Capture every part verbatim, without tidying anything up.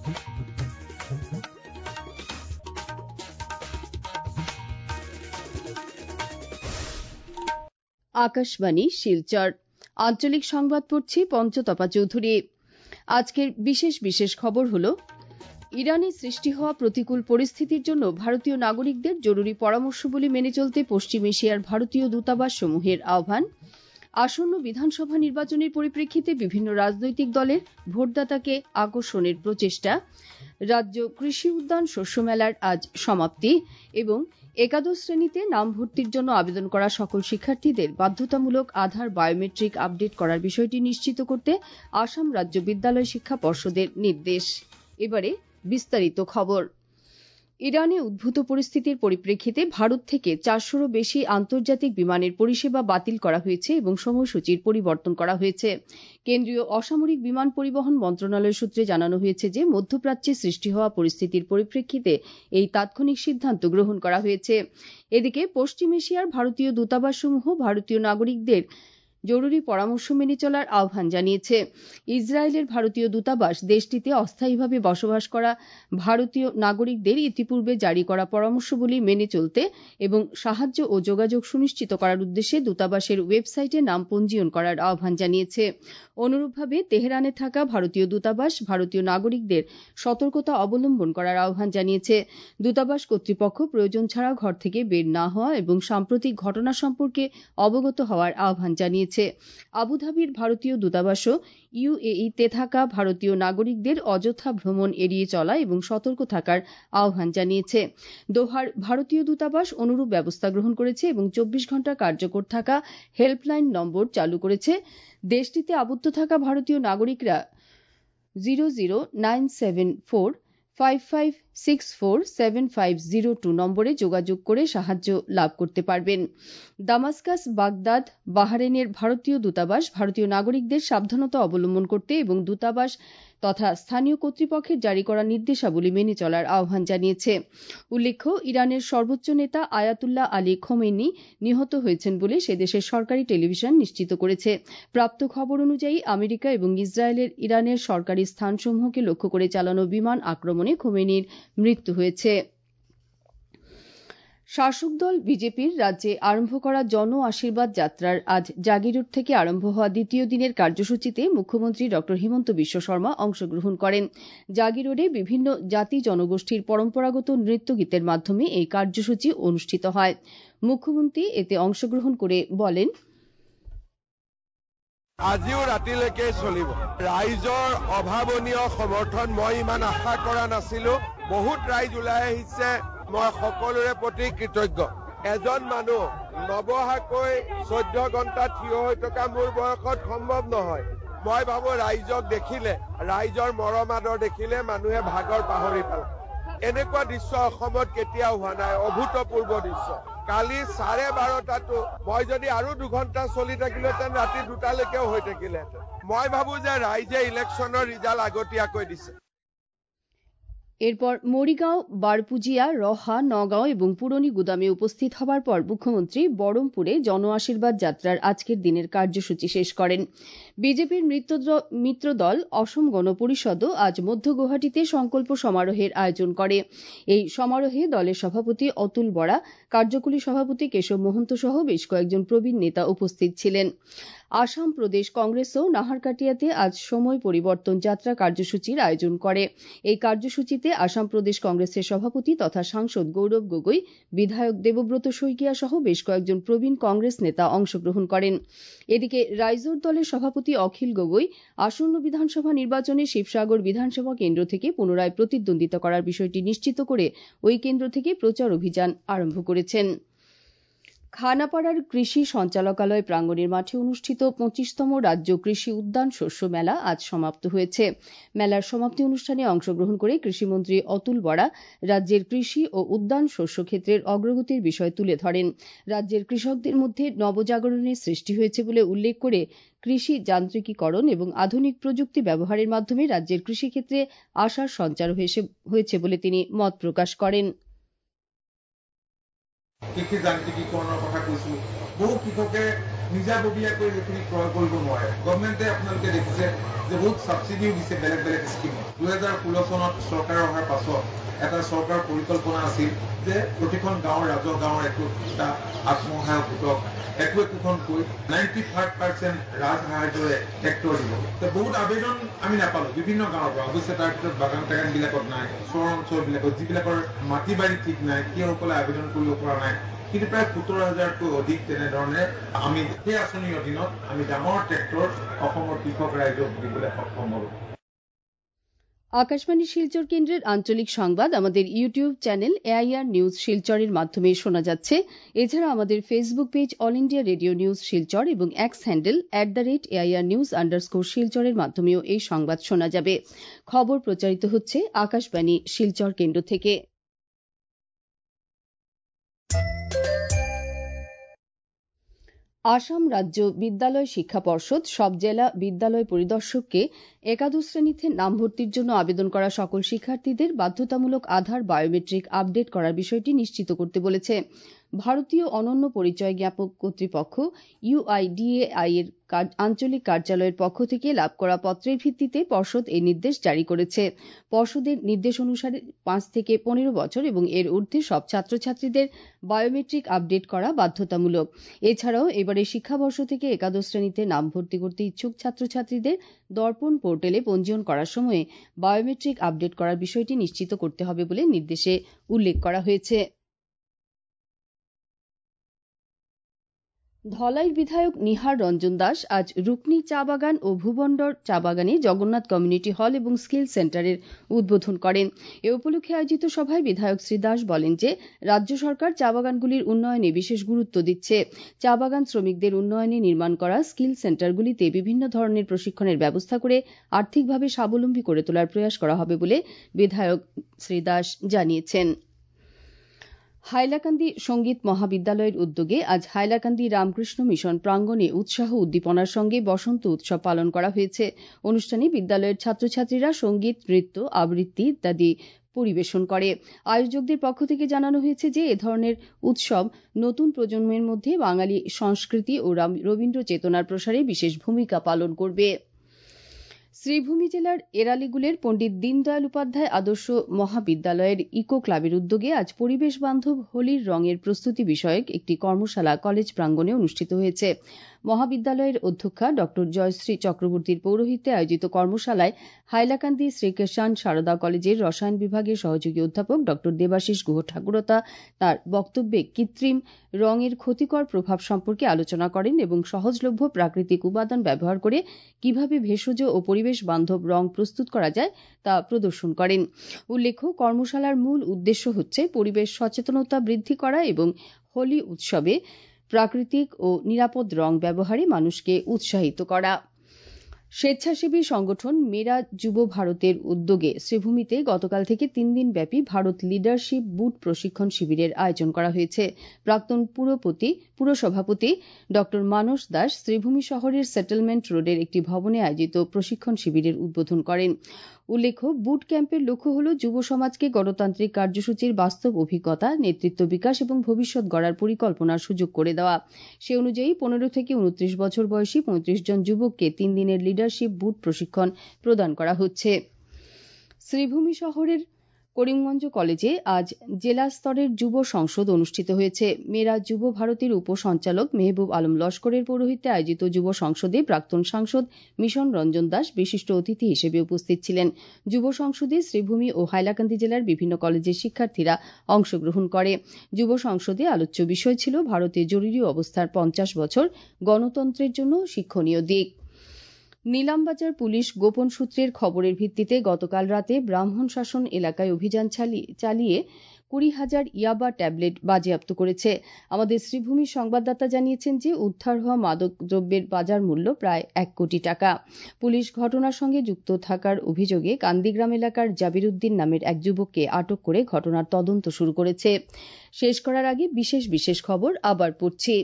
আকাশবাণী শিলচর আঞ্চলিক সংবাদ পড়ছি পঞ্চতপা চৌধুরী। আজকের বিশেষ বিশেষ খবর হলো, ইরানে সৃষ্টি হওয়া প্রতিকূল পরিস্থিতির জন্য ভারতীয় নাগরিকদের জরুরি পরামর্শগুলি মেনে চলতে পশ্চিম এশিয়ার ভারতীয় দূতাবাস সমূহের আহ্বান, আসন্ন বিধানসভা নির্বাচনের পরিপ্রেক্ষিতে বিভিন্ন রাজনৈতিক দলের ভোটদাতাকে আকর্ষণের প্রচেষ্টা, রাজ্য কৃষি উদ্যান শস্য মেলার আজ সমাপ্তি এবং একাদশ শ্রেণীতে নাম ভর্তির জন্য আবেদন করা সকল শিক্ষার্থীদের বাধ্যতামূলক আধার বায়োমেট্রিক আপডেট করার বিষয়টি নিশ্চিত করতে আসাম রাজ্য বিদ্যালয় শিক্ষা পর্ষদের নির্দেশ। এবারে বিস্তারিত খবর। ইরানে উদ্ভূত পরিস্থিতির পরিপ্রেক্ষিতে ভারত থেকে চারশোরও বেশি আন্তর্জাতিক বিমানের পরিষেবা বাতিল করা হয়েছে এবং সময়সূচির পরিবর্তন করা হয়েছে। কেন্দ্রীয় অসামরিক বিমান পরিবহন মন্ত্রণালয় সূত্রে জানানো হয়েছে যে মধ্যপ্রাচ্যে সৃষ্টি হওয়া পরিস্থিতির পরিপ্রেক্ষিতে এই তাৎক্ষণিক সিদ্ধান্ত গ্রহণ করা হয়েছে। এদিকে পশ্চিম এশিয়ার ভারতীয় দূতাবাসসমূহ ভারতীয় নাগরিকদের জরুরি পরামর্শ মেনে চলার আহ্বান জানিয়েছে। ইসরায়েলের ভারতীয় দূতাবাস দেশটিতে অস্থায়ীভাবে বসবাস করা ভারতীয় নাগরিকদের ইতিপূর্বে জারি করা পরামর্শগুলি মেনে চলতে এবং সাহায্য ও যোগাযোগ সুনিশ্চিত করার উদ্দেশ্যে দূতাবাসের ওয়েবসাইটে নাম পঞ্জীয়ন করার আহ্বান জানিয়েছে। অনুরূপভাবে তেহরানে থাকা ভারতীয় দূতাবাস ভারতীয় নাগরিকদের সতর্কতা অবলম্বন করার আহ্বান জানিয়েছে। দূতাবাস কর্তৃপক্ষ প্রয়োজন ছাড়া ঘর থেকে বের না হওয়া এবং সাম্প্রতিক ঘটনা সম্পর্কে অবগত হওয়ার আহ্বান জানিয়েছে। আবুধাবির ভারতীয় দূতাবাসও ইউএইতে থাকা ভারতীয় নাগরিকদের অযথা ভ্রমণ এড়িয়ে চলা এবং সতর্ক থাকার আহ্বান জানিয়েছে। দোহার ভারতীয় দূতাবাস অনুরূপ ব্যবস্থা গ্রহণ করেছে এবং চব্বিশ ঘন্টা কার্যকর থাকা হেল্পলাইন নম্বর চালু করেছে। দেশটিতে আবদ্ধ থাকা ভারতীয় নাগরিকরা zero zero nine seven four five five six four seven five zero two নম্বরে যোগাযোগ করে সাহায্য লাভ করতে পারবেন। দামাস্কাস, বাগদাদ, বাহরেনের ভারতীয় দূতাবাস ভারতীয় নাগরিকদের সাবধানতা অবলম্বন করতে এবং দূতাবাস তথা স্থানীয় কর্তৃপক্ষের জারি করা নির্দেশাবলী মেনে চলার আহ্বান জানিয়েছে। উল্লেখ্য, ইরানের সর্বোচ্চ নেতা আয়াতুল্লাহ আলী খোমেনি নিহত হয়েছেন বলে সে দেশের সরকারি টেলিভিশন নিশ্চিত করেছে। প্রাপ্ত খবর অনুযায়ী আমেরিকা এবং ইসরায়েলের ইরানের সরকারি স্থানসমূহকে লক্ষ্য করে চালানো বিমান আক্রমণে খোমেনির মৃত্যু হয়েছে। শাসক দল বিজেপির রাজ্যে আরম্ভ করা জন আশীর্বাদ যাত্রার আজ জাগিরোড থেকে আরম্ভ হওয়া দ্বিতীয় দিনের কার্যসূচিতে মুখ্যমন্ত্রী ড হিমন্ত বিশ্ব শর্মা অংশগ্রহণ করেন। জাগিরোডে বিভিন্ন জাতি জনগোষ্ঠীর পরম্পরাগত নৃত্যগীতের মাধ্যমে এই কার্যসূচি অনুষ্ঠিত হয়। মুখ্যমন্ত্রী এতে অংশগ্রহণ করে বলেন, আজিও ৰাতিলৈকে চলিব। ৰাইজৰ অভাৱনীয় সমৰ্থন মই ইমান আশা কৰা নাছিলো। বহুত ৰাইজ ওলাই আহিছে, মই সকলোৰে প্ৰতি কৃতজ্ঞ। এজন মানুহ নবহাকৈ চৈধ্য ঘণ্টা থিয় হৈ থকা মোৰ বয়সত সম্ভৱ নহয়। মই ভাবো ৰাইজক দেখিলে, ৰাইজৰ মৰম আদৰ দেখিলে মানুহে ভাগৰ পাহৰি পেলায়। এনেকুৱা দৃশ্য অসমত কেতিয়াও হোৱা নাই, অভূতপূৰ্ব দৃশ্য। কালি চাৰে বাৰটাতো মই যদি আৰু দুঘণ্টা চলি থাকিলেহেঁতেন ৰাতি দুটালৈকেও হৈ থাকিলেহেঁতেন। মই ভাবো যে ৰাইজে ইলেকশ্যনৰ ৰিজাল্ট আগতীয়াকৈ দিছে। এরপর মরিগাঁও, বারপুজিয়া, রহা, নগাঁও এবং পুরনী গুদামে উপস্থিত হবার পর মুখ্যমন্ত্রী বড়মপুরে জন আশীর্বাদ যাত্রার আজকের দিনের কার্যসূচি শেষ করেন। বিজেপির মিত্র দল অসম গণ পরিষদও আজ মধ্য গৌহাটিতে সংকল্প সমারোহের আয়োজন করে। এই সমারোহে দলের সভাপতি অতুল বরা, কার্যকরী সভাপতি কেশব মহন্ত সহ বেশ কয়েকজন প্রবীণ নেতা উপস্থিত ছিলেন। আসাম প্রদেশ কংগ্রেসও নাহারকাটিয়াতে আজ সময় পরিবর্তন যাত্রা কার্যসূচির আয়োজন করে। এই কার্যসূচিতে আসাম প্রদেশ কংগ্রেসের সভাপতি তথা সাংসদ গৌরব গগৈ, বিধায়ক দেবব্রত শইকীয়া সহ বেশ কয়েকজন প্রবীণ কংগ্রেস নেতা অংশগ্রহণ করেন। এদিকে রাইজোর দলের সভাপতি অখিল গগৈ আসন্ন বিধানসভা নির্বাচনে শিবসাগর বিধানসভা কেন্দ্র থেকে পুনরায় প্রতিদ্বন্দ্বিতা করার বিষয়টি নিশ্চিত করে ওই কেন্দ্র থেকে প্রচার অভিযান আরম্ভ করেছেন। খানাপাড়ার কৃষি সঞ্চালকালয় প্রাঙ্গণের মাঠে অনুষ্ঠিত পঁচিশতম রাজ্য কৃষি উদ্যান শস্য মেলা আজ সমাপ্ত হয়েছে। মেলার সমাপ্তি অনুষ্ঠানে অংশগ্রহণ করে কৃষিমন্ত্রী অতুল বরা রাজ্যের কৃষি ও উদ্যান শস্য ক্ষেত্রের অগ্রগতির বিষয় তুলে ধরেন। রাজ্যের কৃষকদের মধ্যে নবজাগরণের সৃষ্টি হয়েছে বলে উল্লেখ করে কৃষি যান্ত্রিকীকরণ এবং আধুনিক প্রযুক্তি ব্যবহারের মাধ্যমে রাজ্যের কৃষিক্ষেত্রে আশার সঞ্চার হয়েছে বলে তিনি মত প্রকাশ করেন। কৃষি যান্ত্ৰিকীকৰণৰ কথা কৈছো। বহু কৃষকে নিজাববীয়াকৈ সেইখিনি ক্ৰয় কৰিব নোৱাৰে। গভৰ্ণমেণ্টে আপোনালোকে দেখিছে যে বহুত ছাবচিডিও দিছে বেলেগ বেলেগ স্কিমত। দুহেজাৰ ষোল্ল চনত চৰকাৰ অহাৰ পাছত এটা চৰকাৰ পৰিকল্পনা আছিল যে প্ৰতিখন গাঁৱৰ ৰাজহ গাঁৱৰ একো এটা আত্মসহায়ক গোটক একো একোখনকৈ নাইণ্টি ফাইভ পাৰ্চেণ্ট ৰাজ সাহায্যৰে ট্ৰেক্টৰ দিব। বহুত আবেদন আমি নাপালো বিভিন্ন গাঁৱৰ পৰা। অৱশ্যে তাৰ ভিতৰত বাগান টাগান বিলাকত নাই, চৰ অঞ্চল বিলাকত যিবিলাকৰ মাটি বাৰী ঠিক নাই সেইসকলে আবেদন কৰিব পৰা নাই। কিন্তু প্ৰায় সোতৰ হাজাৰতকৈ অধিক তেনেধৰণে আমি সেই আঁচনিৰ অধীনত আমি ডাঙৰ ট্ৰেক্টৰ অসমৰ কৃষক রাইজক দিবলৈ সক্ষম হব। আকাশবাণী শিলচর কেন্দ্রের আঞ্চলিক সংবাদ আমাদের ইউটিউব চ্যানেল এআইআর নিউজ শিলচরের মাধ্যমে শোনা যাচ্ছে। এছাড়া আমাদের Facebook page All India Radio News Silchar এবং X handle at the rate AIR news underscore শিলচরের মাধ্যমেও এই সংবাদ শোনা যাবে। খবর প্রচারিত হচ্ছে আকাশবাণী শিলচর কেন্দ্র থেকে। আসাম রাজ্য বিদ্যালয় শিক্ষা পর্ষদ সব জেলা বিদ্যালয় পরিদর্শককে একাদশ শ্রেণীতে নাম ভর্তির জন্য আবেদন করা সকল শিক্ষার্থীদের বাধ্যতামূলক আধার বায়োমেট্রিক আপডেট করার বিষয়টি নিশ্চিত করতে বলেছে। ভারতীয় অনন্য পরিচয় জ্ঞাপক কর্তৃপক্ষ ইউআইডিএআই এর আঞ্চলিক কার্যালয়ের পক্ষ থেকে লাভ করা পত্রের ভিত্তিতে পর্ষদ এই নির্দেশ জারি করেছে। পর্ষদের নির্দেশ অনুসারে পাঁচ থেকে পনেরো বছর এবং এর ঊর্ধ্বে সব ছাত্রছাত্রীদের বায়োমেট্রিক আপডেট করা বাধ্যতামূলক। এছাড়াও এবারে শিক্ষাবর্ষ থেকে একাদশ শ্রেণীতে নাম ভর্তি করতে ইচ্ছুক ছাত্রছাত্রীদের দর্পণ পোর্টালে পঞ্জীয়ন করার সময়ে বায়োমেট্রিক আপডেট করার বিষয়টি নিশ্চিত করতে হবে বলে নির্দেশে উল্লেখ করা হয়েছে। ধলাইর বিধায়ক নিহার রঞ্জন দাস আজ রুকনি চা বাগান ও ভুবন্ডর চা বাগানে জগন্নাথ কমিউনিটি হল এবং স্কিল সেন্টারের উদ্বোধন করেন। এ উপলক্ষে আয়োজিত সভায় বিধায়ক শ্রী দাস বলেন যে রাজ্য সরকার চা বাগানগুলির উন্নয়নে বিশেষ গুরুত্ব দিচ্ছে। চা বাগান শ্রমিকদের উন্নয়নে নির্মাণ করা স্কিল সেন্টারগুলিতে বিভিন্ন ধরনের প্রশিক্ষণের ব্যবস্থা করে আর্থিকভাবে স্বাবলম্বী করে তোলার প্রয়াস করা হবে বলে বিধায়ক শ্রী দাস জানিয়েছেন। হাইলাকান্দি সঙ্গীত মহাবিদ্যালয়ের উদ্যোগে আজ হাইলাকান্দি রামকৃষ্ণ মিশন প্রাঙ্গণে উৎসাহ উদ্দীপনার সঙ্গে বসন্ত উৎসব পালন করা হয়েছে। অনুষ্ঠানে বিদ্যালয়ের ছাত্রছাত্রীরা সঙ্গীত, নৃত্য, আবৃত্তি ইত্যাদি পরিবেশন করে। আয়োজকদের পক্ষ থেকে জানানো হয়েছে যে এ ধরনের উৎসব নতুন প্রজন্মের মধ্যে বাঙালি সংস্কৃতি ও রবীন্দ্র চেতনার প্রসারে বিশেষ ভূমিকা পালন করবে। শ্রীভূমি জেলার এরালিগুলের পণ্ডিত দীনদয়াল উপাধ্যায় আদর্শ মহাবিদ্যালয়ের ইকো ক্লাবের উদ্যোগে আজ পরিবেশ বান্ধব হোলির রঙের প্রস্তুতি বিষয়ক একটি কর্মশালা কলেজ প্রাঙ্গণে অনুষ্ঠিত হয়েছে। মহাবিদ্যালয়ের অধ্যক্ষা ড জয়শ্রী চক্রবর্তীর পৌরোহিত্যে আয়োজিত কর্মশালায় হাইলাকান্দি শ্রীকৃষ্ণ সারদা কলেজের রসায়ন বিভাগের সহযোগী অধ্যাপক ড দেবাশিস গুহ ঠাকুরতা তার বক্তব্যে কৃত্রিম রঙের ক্ষতিকর প্রভাব সম্পর্কে আলোচনা করেন এবং সহজলভ্য প্রাকৃতিক উপাদান ব্যবহার করে কিভাবে ভেষজ ও পরিবেশ বান্ধব রং প্রস্তুত করা যায় তা প্রদর্শন করেন। উল্লেখ্য, কর্মশালার মূল উদ্দেশ্য হচ্ছে পরিবেশ সচেতনতা বৃদ্ধি করা এবং হোলি উৎসবে প্রাকৃতিক ও নিরাপদ রং ব্যবহারে মানুষকে উৎসাহিত করা। স্বেচ্ছাসেবী সংগঠন মেরা যুব ভারতের উদ্যোগে শ্রীভূমিতে গতকাল থেকে তিন দিন ব্যাপী ভারত লিডারশিপ বুট প্রশিক্ষণ শিবিরের আয়োজন করা হয়েছে। প্রাক্তন পুরপতি পুরসভাপতি ড মানস দাস শ্রীভূমি শহরের সেটেলমেন্ট রোডের একটি ভবনে আয়োজিত প্রশিক্ষণ শিবিরের উদ্বোধন করেন। উল্লেখ্য, বুট ক্যাম্পের লক্ষ্য হল যুব সমাজকে গণতান্ত্রিক কার্যসূচির বাস্তব অভিজ্ঞতা, নেতৃত্ব বিকাশ এবং ভবিষ্যৎ গড়ার পরিকল্পনার সুযোগ করে দেওয়া। সে অনুযায়ী পনেরো থেকে উনত্রিশ বছর বয়সী পঁয়ত্রিশ জন যুবককে তিন দিনের লিডারশিপ বুট প্রশিক্ষণ প্রদান করা হচ্ছে। শ্রীভূমি শহরের করিমগঞ্জ কলেজে আজ জেলা স্তরের যুব সংসদ অনুষ্ঠিত হয়েছে। মেরা যুব ভারতীর উপসঞ্চালক মেহবুব আলম লস্করের পৌরোহিত্যে আয়োজিত যুব সংসদে প্রাক্তন সাংসদ মিশন রঞ্জন দাস বিশিষ্ট অতিথি হিসেবে উপস্থিত ছিলেন। যুব সংসদে শ্রীভূমি ও হাইলাকান্দি জেলার বিভিন্ন কলেজের শিক্ষার্থীরা অংশগ্রহণ করে। যুব সংসদে আলোচ্য বিষয় ছিল ভারতে জরুরি অবস্থার পঞ্চাশ বছর গণতন্ত্রের জন্য শিক্ষণীয় দিক। নীলামবাজার পুলিশ গোপন সূত্রের খবরের ভিত্তিতে গতকাল রাতে ব্রাহ্মণ শাসন এলাকায় অভিযান চালিয়ে কুড়ি হাজার ইয়াবা ট্যাবলেট বাজেয়াপ্ত করেছে। আমাদের শ্রীভূমির সংবাদদাতা জানিয়েছেন যে উদ্ধার হওয়া মাদক দ্রব্যের বাজার মূল্য প্রায় এক কোটি টাকা। পুলিশ ঘটনার সঙ্গে যুক্ত থাকার অভিযোগে কান্দিগ্রাম এলাকার জাবির উদ্দিন নামের এক যুবককে আটক করে ঘটনার তদন্ত শুরু করেছে। শেষ করার আগে বিশেষ বিশেষ খবর আবার পড়ছি।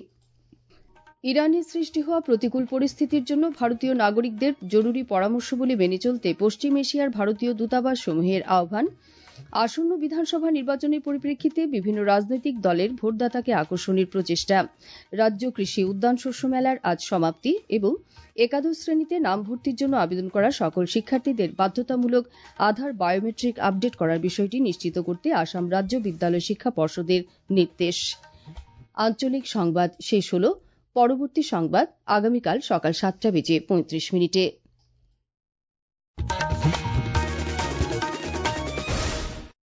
ইরানে সৃষ্টি হওয়া প্রতিকূল পরিস্থিতির জন্য ভারতীয় নাগরিকদের জরুরি পরামর্শ বলে মেনে চলতে পশ্চিম এশিয়ার ভারতীয় দূতাবাস সমূহের আহ্বান। আসন্ন বিধানসভা নির্বাচনের পরিপ্রেক্ষিতে বিভিন্ন রাজনৈতিক দলের ভোটদাতাকে আকর্ষণের প্রচেষ্টা। রাজ্য কৃষি উদ্যান শস্য মেলার আজ সমাপ্তি এবং একাদশ শ্রেণীতে নাম ভর্তির জন্য আবেদন করা সকল শিক্ষার্থীদের বাধ্যতামূলক আধার বায়োমেট্রিক আপডেট করার বিষয়টি নিশ্চিত করতে আসাম রাজ্য বিদ্যালয় শিক্ষা পর্ষদের নির্দেশ। আঞ্চলিক সংবাদ শেষ হল। পরবর্তী সংবাদ আগামীকাল সকাল সাতটা বেজে পঁয়ত্রিশ মিনিটে।